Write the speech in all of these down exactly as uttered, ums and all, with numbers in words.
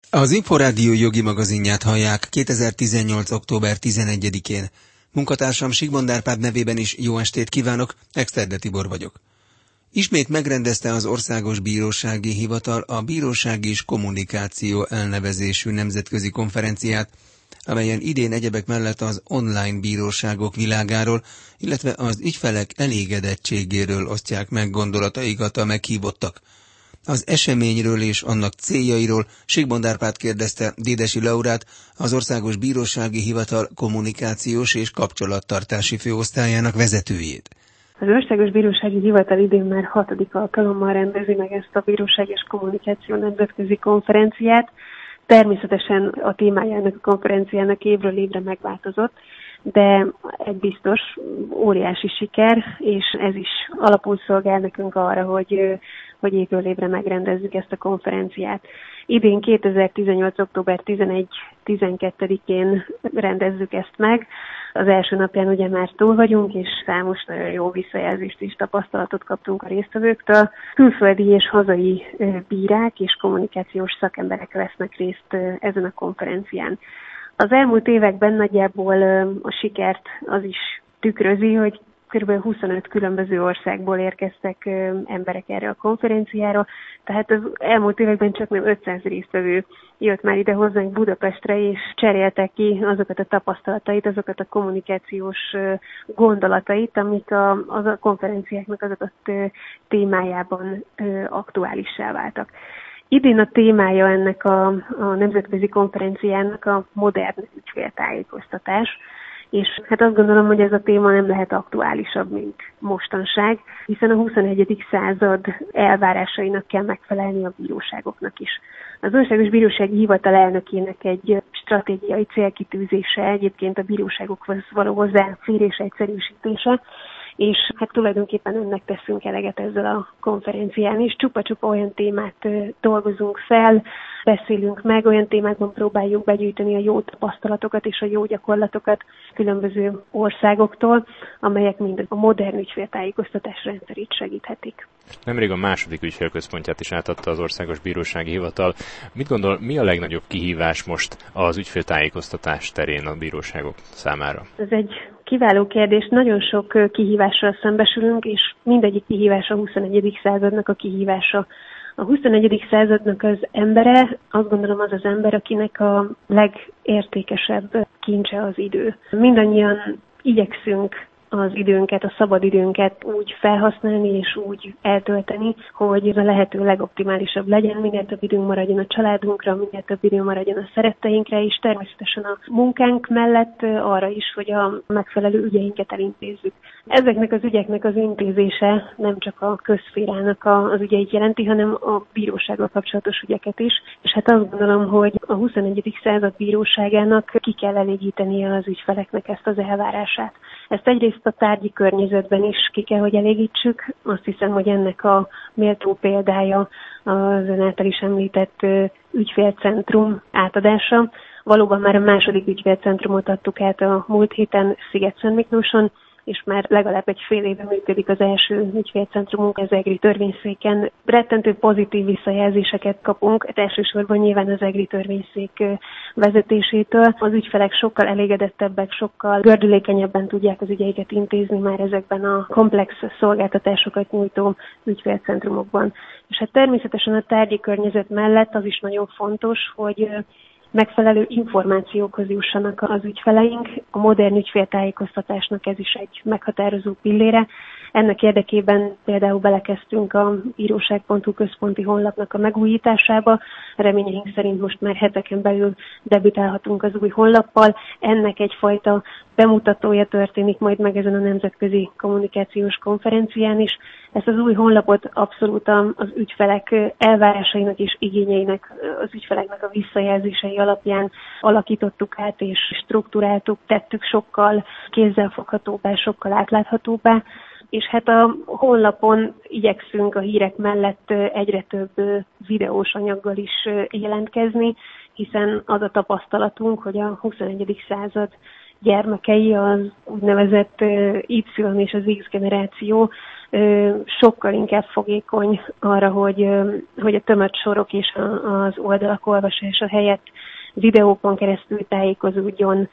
Az Inforádió jogi magazinját hallják kétezer-tizennyolc. október tizenegyedikén. Munkatársam Sigmond Árpád nevében is jó estét kívánok, Exterde Tibor vagyok. Ismét megrendezte az Országos Bírósági Hivatal a Bíróság és Kommunikáció elnevezésű nemzetközi konferenciát, amelyen idén egyebek mellett az online bíróságok világáról, illetve az ügyfelek elégedettségéről osztják meg gondolataikat a meghívottak. Az eseményről és annak céljairól Sigmond Árpád kérdezte Dédesi Laurát, az Országos Bírósági Hivatal kommunikációs és kapcsolattartási főosztályának vezetőjét. Az Országos Bírósági Hivatal idén már hatodik alkalommal rendezi meg ezt a Bíróság és Kommunikáció nemzetközi konferenciát. Természetesen a témája ennek a konferenciának évről évre megváltozott, de egy biztos, óriási siker, és ez is alapul szolgál nekünk arra, hogy, hogy évről évre megrendezzük ezt a konferenciát. Idén kétezer-tizennyolc. október tizenegy-tizenkettedikén rendezzük ezt meg. Az első napján ugye már túl vagyunk, és számos nagyon jó visszajelzést és tapasztalatot kaptunk a résztvevőktől. Külföldi és hazai bírák és kommunikációs szakemberek vesznek részt ezen a konferencián. Az elmúlt években nagyjából a sikert az is tükrözi, hogy kb. huszonöt különböző országból érkeztek emberek erre a konferenciára, tehát az elmúlt években csak nem ötszáz résztvevő jött már ide hozzánk Budapestre, és cseréltek ki azokat a tapasztalatait, azokat a kommunikációs gondolatait, amik a, az a konferenciáknak az adott témájában aktuálissá váltak. Idén a témája ennek a, a nemzetközi konferenciának a modern ügyféltájékoztatás, és hát azt gondolom, hogy ez a téma nem lehet aktuálisabb, mint mostanság, hiszen a huszonegyedik század elvárásainak kell megfelelni a bíróságoknak is. Az Országos Bírósági Hivatal elnökének egy stratégiai célkitűzése egyébként a bíróságokhoz való hozzáférés egyszerűsítése, és hát tulajdonképpen ennek teszünk eleget ezzel a konferencián is. Csupa-csupa olyan témát dolgozunk fel, beszélünk meg, olyan témákban próbáljuk begyűjteni a jó tapasztalatokat és a jó gyakorlatokat különböző országoktól, amelyek mind a modern ügyféltájékoztatás rendszerét segíthetik. Nemrég a második ügyfélközpontját is átadta az Országos Bírósági Hivatal. Mit gondol, mi a legnagyobb kihívás most az ügyféltájékoztatás terén a bíróságok számára? Ez egy kiváló kérdés. Nagyon sok kihívással szembesülünk, és mindegyik kihívás a huszonegyedik századnak a kihívása. A huszonegyedik századnak az embere, azt gondolom az az ember, akinek a legértékesebb kincse az idő. Mindannyian igyekszünk az időnket, a szabad időnket úgy felhasználni és úgy eltölteni, hogy ez a lehető legoptimálisabb legyen, minél több időnk maradjon a családunkra, minél több időnk maradjon a szeretteinkre, és természetesen a munkánk mellett arra is, hogy a megfelelő ügyeinket elintézzük. Ezeknek az ügyeknek az intézése nem csak a közszférának az ügyeit jelenti, hanem a bírósággal kapcsolatos ügyeket is, és hát azt gondolom, hogy a huszonegyedik század bíróságának ki kell elégítenie az ügyfeleknek ezt az elvárását. Ezt egyrészt a tárgyi környezetben is ki kell, hogy elégítsük. Azt hiszem, hogy ennek a méltó példája az ön által is említett ügyfélcentrum átadása. Valóban már a második ügyfélcentrumot adtuk át a múlt héten Szigetszentmiklóson, és már legalább egy fél éve működik az első ügyfélcentrumunk az EGRI törvényszéken. Rettentő pozitív visszajelzéseket kapunk, elsősorban nyilván az EGRI törvényszék vezetésétől. Az ügyfelek sokkal elégedettebbek, sokkal gördülékenyebben tudják az ügyeiket intézni már ezekben a komplex szolgáltatásokat nyújtó ügyfélcentrumokban. És hát természetesen a tárgyi környezet mellett az is nagyon fontos, hogy megfelelő információkhoz jussanak az ügyfeleink. A modern ügyféltájékoztatásnak ez is egy meghatározó pillére. Ennek érdekében például belekezdtünk a bíróság pont hu központi honlapnak a megújításába. Reményeink szerint most már heteken belül debütálhatunk az új honlappal. Ennek egyfajta bemutatója történik majd meg ezen a nemzetközi kommunikációs konferencián is. Ezt az új honlapot abszolút az ügyfelek elvárásainak és igényeinek, az ügyfeleknek a visszajelzései alapján alakítottuk át és strukturáltuk, tettük sokkal kézzelfoghatóbbá, sokkal átláthatóbbá. És hát a honlapon igyekszünk a hírek mellett egyre több videós anyaggal is jelentkezni, hiszen az a tapasztalatunk, hogy a huszonegyedik század gyermekei, az úgynevezett Y és az X generáció sokkal inkább fogékony arra, hogy, hogy a tömött sorok és az oldalak olvasása helyett videókon keresztül tájékozódjon,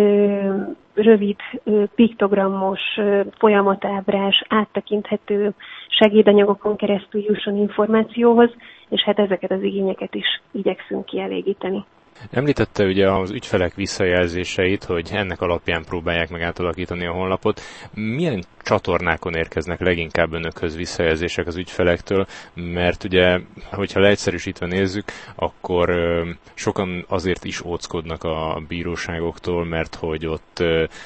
rövid, piktogrammos, folyamatábrás, áttekinthető segédanyagokon keresztül jusson információhoz, és hát ezeket az igényeket is igyekszünk kielégíteni. Említette ugye az ügyfelek visszajelzéseit, hogy ennek alapján próbálják meg átalakítani a honlapot. Milyen csatornákon érkeznek leginkább önökhöz visszajelzések az ügyfelektől? Mert ugye, hogyha leegyszerűsítve nézzük, akkor sokan azért is óckodnak a bíróságoktól, mert hogy ott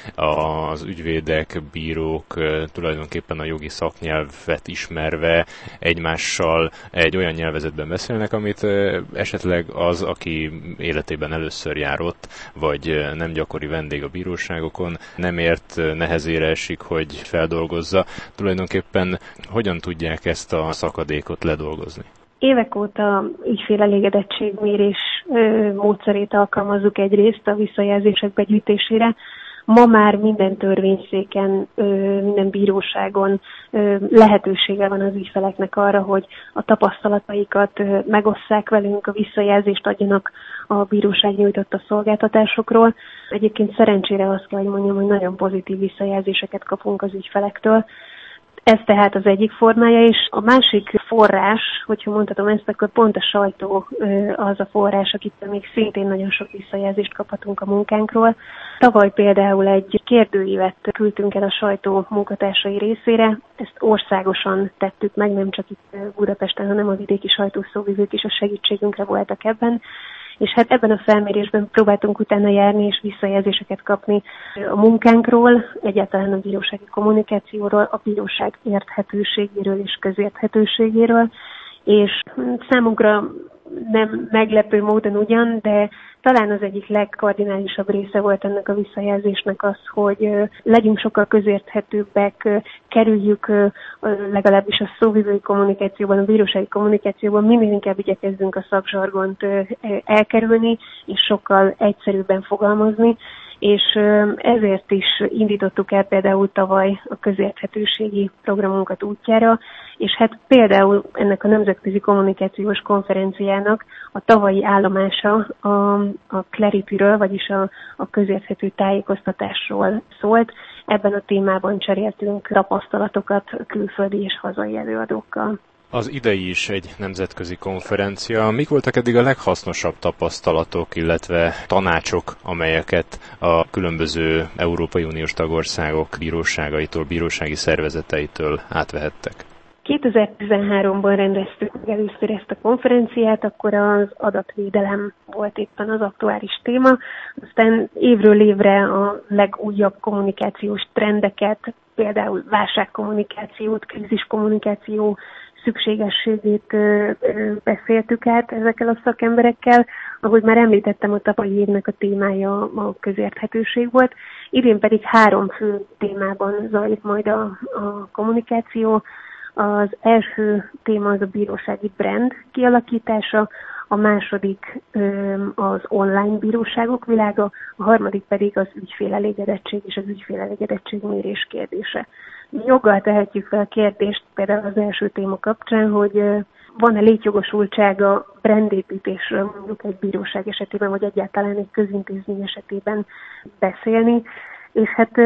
az ügyvédek, bírók tulajdonképpen a jogi szaknyelvet ismerve egymással egy olyan nyelvezetben beszélnek, amit esetleg az, aki életében először járott, vagy nem gyakori vendég a bíróságokon, nem ért, nehezére esik, hogy feldolgozza. Tulajdonképpen hogyan tudják ezt a szakadékot ledolgozni? Évek óta ügyfélelégedettségmérés módszerét alkalmazzuk egyrészt a visszajelzések begyűjtésére. Ma már minden törvényszéken, minden bíróságon lehetősége van az ügyfeleknek arra, hogy a tapasztalataikat megosszák velünk, a visszajelzést adjanak a bíróság nyújtotta szolgáltatásokról. Egyébként szerencsére azt kell, hogy mondjam, hogy nagyon pozitív visszajelzéseket kapunk az ügyfelektől. Ez tehát az egyik formája, és a másik forrás, hogyha mondhatom ezt, akkor pont a sajtó az a forrás, akitől még szintén nagyon sok visszajelzést kaphatunk a munkánkról. Tavaly például egy kérdőívet küldtünk el a sajtó munkatársai részére, ezt országosan tettük meg, nem csak itt Budapesten, hanem a vidéki sajtószóvivők is a segítségünkre voltak ebben. És hát ebben a felmérésben próbáltunk utána járni és visszajelzéseket kapni a munkánkról, egyáltalán a bírósági kommunikációról, a bíróság érthetőségéről és közérthetőségéről, és számunkra nem meglepő módon ugyan, de talán az egyik legkardinálisabb része volt ennek a visszajelzésnek az, hogy legyünk sokkal közérthetőbbek, kerüljük legalábbis a szóvivői kommunikációban, a bírósági kommunikációban, minél inkább igyekezzünk a szakzsargont elkerülni, és sokkal egyszerűbben fogalmazni, és ezért is indítottuk el például tavaly a közérthetőségi programunkat útjára, és hát például ennek a nemzetközi kommunikációs konferenciának a tavalyi állomása a, a Clarity-ről, vagyis a, a közérthető tájékoztatásról szólt. Ebben a témában cseréltünk tapasztalatokat külföldi és hazai előadókkal. Az idei is egy nemzetközi konferencia. Mik voltak eddig a leghasznosabb tapasztalatok, illetve tanácsok, amelyeket a különböző Európai Uniós tagországok bíróságaitól, bírósági szervezeteitől átvehettek? kétezer-tizenháromban rendeztük meg először ezt a konferenciát, akkor az adatvédelem volt éppen az aktuális téma. Aztán évről évre a legújabb kommunikációs trendeket, például válságkommunikációt, kríziskommunikáció szükségességét ö, ö, beszéltük át ezekkel a szakemberekkel. Ahogy már említettem, a tavalyi évnek a témája a közérthetőség volt. Idén pedig három fő témában zajlik majd a, a kommunikáció. Az első téma az a bírósági brand kialakítása, a második ö, az online bíróságok világa, a harmadik pedig az ügyfélelégedettség és az ügyfélelégedettség mérés kérdése. Joggal tehetjük fel a kérdést például az első téma kapcsán, hogy van-e létjogosultsága brandépítésről mondjuk egy bíróság esetében, vagy egyáltalán egy közintézmény esetében beszélni. És hát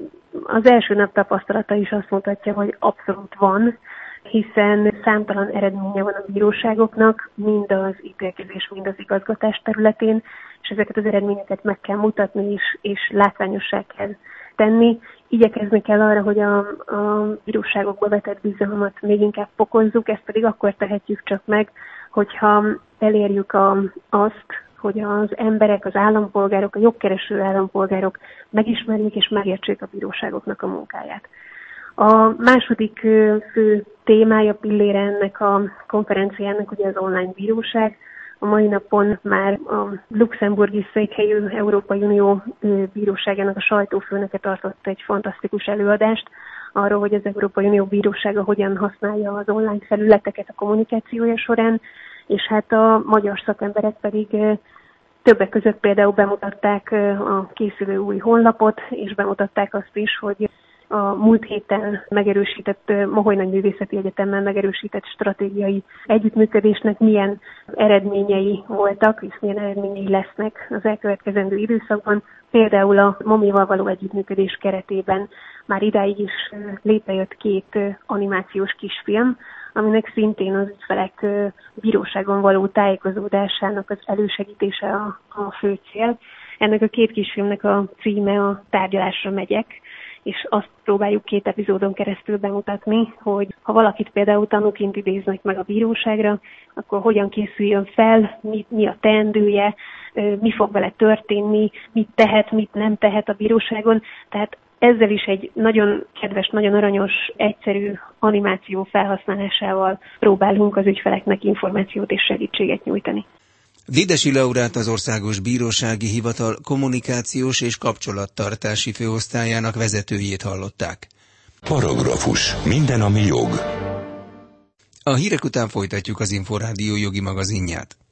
az első nap tapasztalata is azt mutatja, hogy abszolút van, hiszen számtalan eredménye van a bíróságoknak, mind az ítélkezés, mind az igazgatás területén, és ezeket az eredményeket meg kell mutatni, és, és látványossá kell tenni. Igyekezni kell arra, hogy a, a bíróságokba vetett bizalmat még inkább fokozzuk, ezt pedig akkor tehetjük csak meg, hogyha elérjük a, azt, hogy az emberek, az állampolgárok, a jogkereső állampolgárok megismerjék és megértsék a bíróságoknak a munkáját. A második fő témája, pillére ennek a konferenciának ugye az online bíróság. A mai napon már a luxemburgi székhelyű Európai Unió bíróságának a sajtófőnöke tartott egy fantasztikus előadást arról, hogy az Európai Unió bírósága hogyan használja az online felületeket a kommunikációja során, és hát a magyar szakemberek pedig többek között például bemutatták a készülő új honlapot, és bemutatták azt is, hogy a múlt héten megerősített Moholy Nagyművészeti Egyetemmel megerősített stratégiai együttműködésnek milyen eredményei voltak, és milyen eredményei lesznek az elkövetkezendő időszakban. Például a MOMI-val való együttműködés keretében már idáig is létrejött két animációs kisfilm, aminek szintén az ügyfelek bíróságon való tájékozódásának az elősegítése a, a fő cél. Ennek a két kisfilmnek a címe a Tárgyalásra megyek, és azt próbáljuk két epizódon keresztül bemutatni, hogy ha valakit például tanúként idéznek meg a bíróságra, akkor hogyan készüljön fel, mi, mi a teendője, mi fog vele történni, mit tehet, mit nem tehet a bíróságon. Tehát ezzel is egy nagyon kedves, nagyon aranyos, egyszerű animáció felhasználásával próbálunk az ügyfeleknek információt és segítséget nyújtani. Dédesi Laurát, az Országos Bírósági Hivatal kommunikációs és kapcsolattartási főosztályának vezetőjét hallották. Paragrafus. Minden, ami jog. A hírek után folytatjuk az Inforádió jogi magazinját.